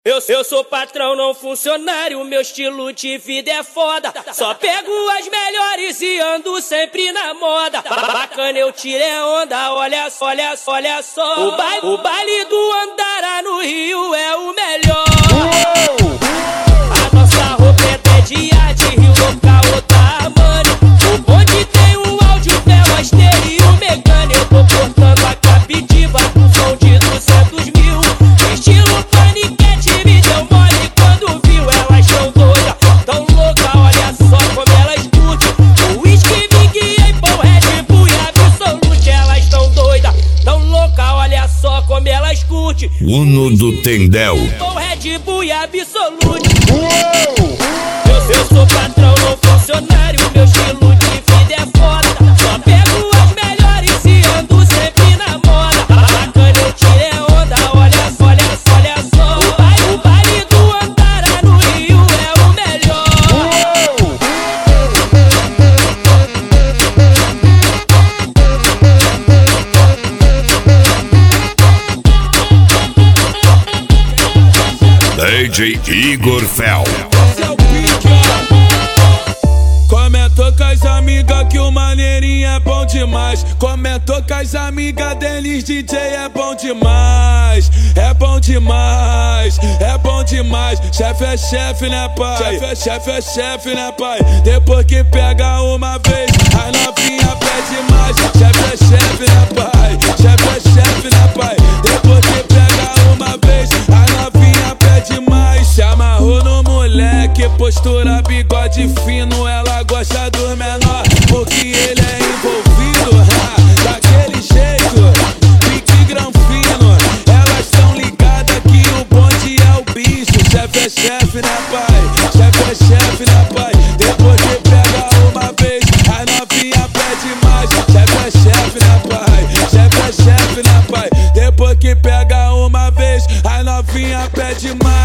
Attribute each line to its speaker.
Speaker 1: Eu sou patrão, não funcionário, meu estilo de vida é foda. Só pego as melhores e ando sempre na moda. Bacana, eu tirei onda, olha só. O baile do Andara no Rio é o melhor. A nossa roupa é de arte, Rio local, outra mano. O bonde tem um áudio, tela estéreo mecânico. Eu tô cortando a captiva com som de 200 mil. Estilo paniquete, me deu mole quando viu. Elas tão doidas, tão louca, olha só como elas curtem. O whisky, Big Apple, Red Bull e Absolute. Elas tão doidas, tão louca, olha só como elas curtem.
Speaker 2: Uno do Tendel.
Speaker 1: Red Bull e Absolute. Eu sou patrão, não funcionário, meu estilo de vida é foda. Só pego as melhores e ando sempre na moda. Bacana, eu tirei onda, olha só. O baile do Andara no Rio é o melhor.
Speaker 2: DJ Igor Fel.
Speaker 3: Comentou com as amigas que o maneirinho é bom demais. Comentou com as amigas deles, DJ é bom demais. É bom demais, é bom demais. Chefe é chefe, né pai? Chefe é chefe, né pai? Depois que pega uma vez, a novinha pede mais. Chefe é chefe, né pai? Chefe é chefe, né pai? Depois que pega uma vez, a novinha pede mais. Se amarrou no moleque, postura, bigode fino. Ela gosta do menor, porque ele é envolvido, daquele jeito, pique granfino. Elas tão ligadas que o bonde é o bicho. Chefe é chefe, né pai? Chefe é chefe, né pai? Depois que pega uma vez, a novinha pede mais. Chefe é chefe, né pai? Chefe é chefe, né pai? Depois que pega uma vez, a novinha pede mais.